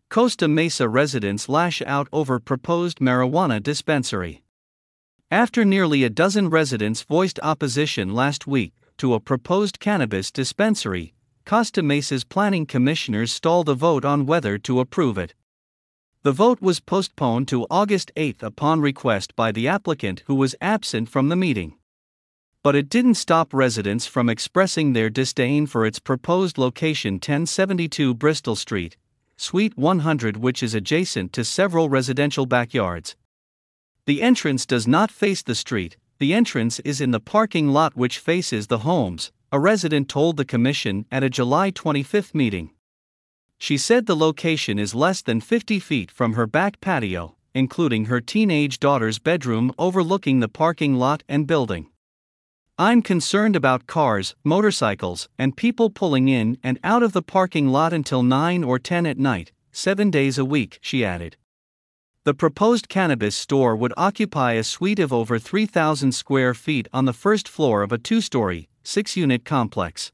Costa Mesa residents lash out over proposed marijuana dispensary. After nearly a dozen residents voiced opposition last week to a proposed cannabis dispensary, Costa Mesa's planning commissioners stalled a vote on whether to approve it. The vote was postponed to August 8 upon request by the applicant, who was absent from the meeting. But it didn't stop residents from expressing their disdain for its proposed location, 1072 Bristol Street, Suite 100, which is adjacent to several residential backyards. The entrance does not face the street, the entrance is in the parking lot which faces the homes, a resident told the commission at a July 25 meeting. She said the location is less than 50 feet from her back patio, including her teenage daughter's bedroom overlooking the parking lot and building. "I'm concerned about cars, motorcycles, and people pulling in and out of the parking lot until 9 or 10 at night, 7 days a week," she added. The proposed cannabis store would occupy a suite of over 3,000 square feet on the first floor of a 2-story, 6-unit complex.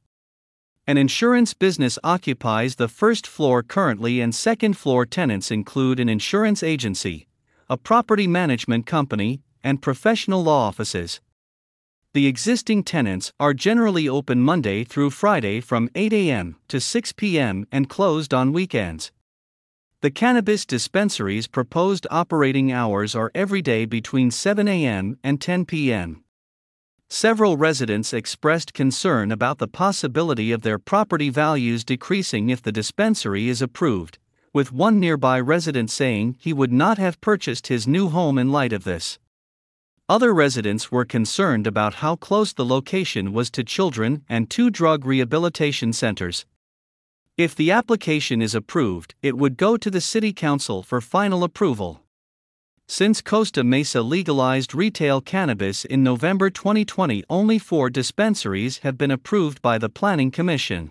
An insurance business occupies the first floor currently, and second-floor tenants include an insurance agency, a property management company, and professional law offices. The existing tenants are generally open Monday through Friday from 8 a.m. to 6 p.m. and closed on weekends. The cannabis dispensary's proposed operating hours are every day between 7 a.m. and 10 p.m. Several residents expressed concern about the possibility of their property values decreasing if the dispensary is approved, with one nearby resident saying he would not have purchased his new home in light of this. Other residents were concerned about how close the location was to children and 2 drug rehabilitation centers. If the application is approved, it would go to the City Council for final approval. Since Costa Mesa legalized retail cannabis in November 2020, only 4 dispensaries have been approved by the Planning Commission.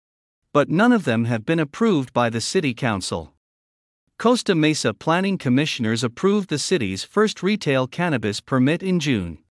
But none of them have been approved by the City Council. Costa Mesa Planning Commissioners approved the city's first retail cannabis permit in June.